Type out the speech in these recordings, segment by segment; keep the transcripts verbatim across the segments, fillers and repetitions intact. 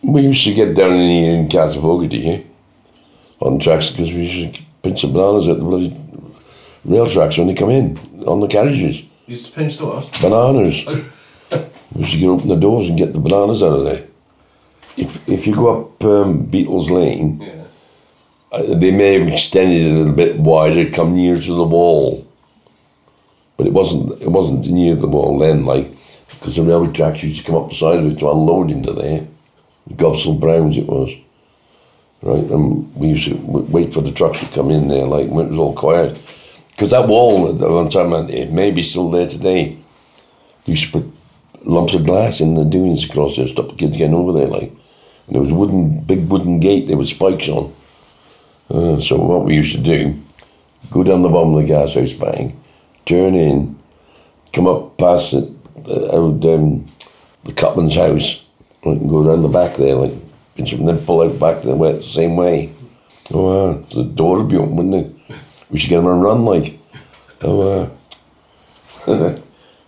We used to get down in here in Castlefoggy, eh? On tracks, because we used to pinch some bananas at the bloody rail tracks when they come in, on the carriages. You used to pinch the what? Bananas. We used to get open the doors and get the bananas out of there. If if you go up um, Beatles Lane, Yeah. uh, they may have extended it a little bit wider, come near to the wall. But it wasn't it wasn't near the wall then, like, because the railway tracks used to come up the side of it to unload into there. Gobsell Browns it was. Right, and we used to w- wait for the trucks to come in there, like, when it was all quiet. Because that wall, at one time, it may be still there today. They used to put lumps of glass in the dunes across there, stop the kids getting over there, like. And there was a wooden, big wooden gate, there was spikes on. Uh, so what we used to do, go down the bottom of the gas house bang, turn in, come up past it, uh, out um, the Cutman's house, and go around the back there, like, and then pull out back the way, the same way. Oh, uh, the door would be open, wouldn't it? We should get them on a run, like. Oh, uh.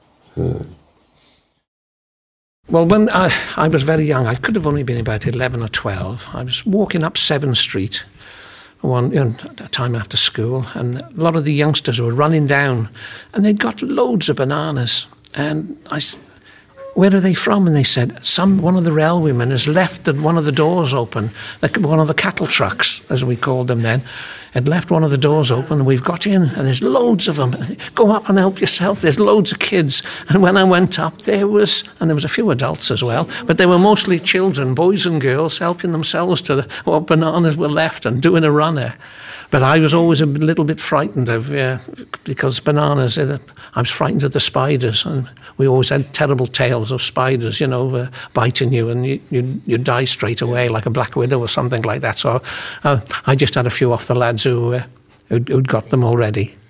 Well, when I, I was very young, I could have only been about eleven or twelve. I was walking up Seventh Street one you know, time after school, and a lot of the youngsters were running down, and they'd got loads of bananas. And I said, "Where are they from?" And they said, "Some one of the railwaymen has left the, one of the doors open, like one of the cattle trucks, as we called them then, had left one of the doors open, and we've got in, and there's loads of them. Go up and help yourself. There's loads of kids." And when I went up, there was, and there was a few adults as well, but they were mostly children, boys and girls, helping themselves to the, what bananas were left and doing a runner. But I was always a little bit frightened of, uh, because bananas, uh, I was frightened of the spiders, and we always had terrible tales of spiders, you know, uh, biting you, and you, you you die straight away, like a black widow or something like that. So uh, I just had a few off the lads who uh, who'd, who'd got them already.